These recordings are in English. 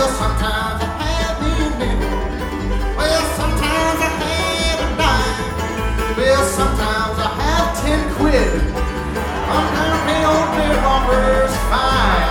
Well, sometimes I have me a nickel. Well, sometimes I have a dime. Well, sometimes I have 10 quid. I'm gonna pay old beer bumpers fine.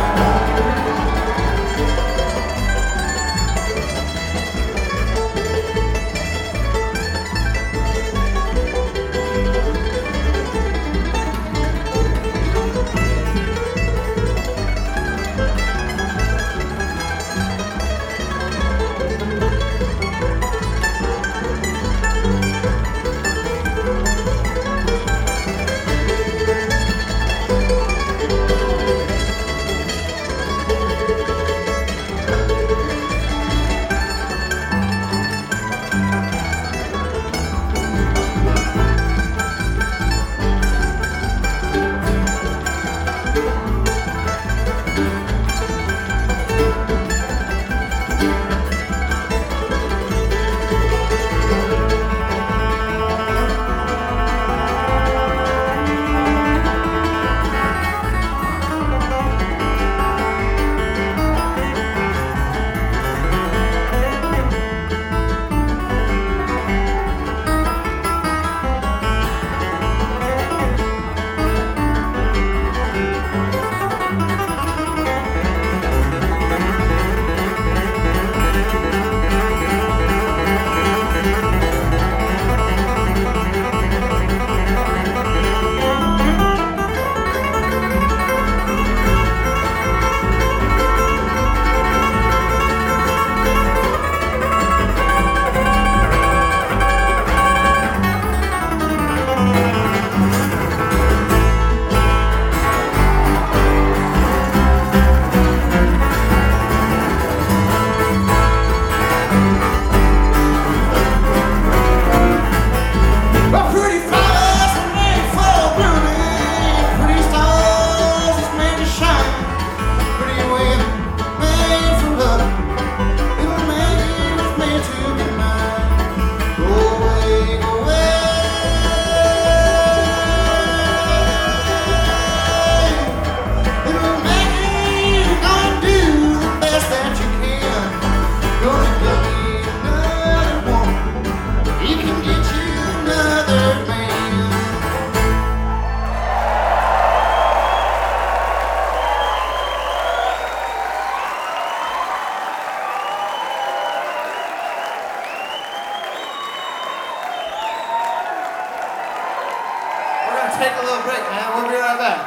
Take a little break, man. We'll be right back.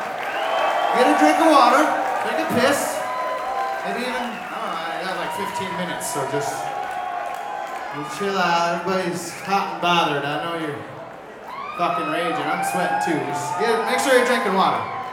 Get a drink of water, take a piss, maybe even, I don't know, I got like 15 minutes, so just you chill out. Everybody's hot and bothered. I know you're fucking raging. I'm sweating too. Just make sure you're drinking water.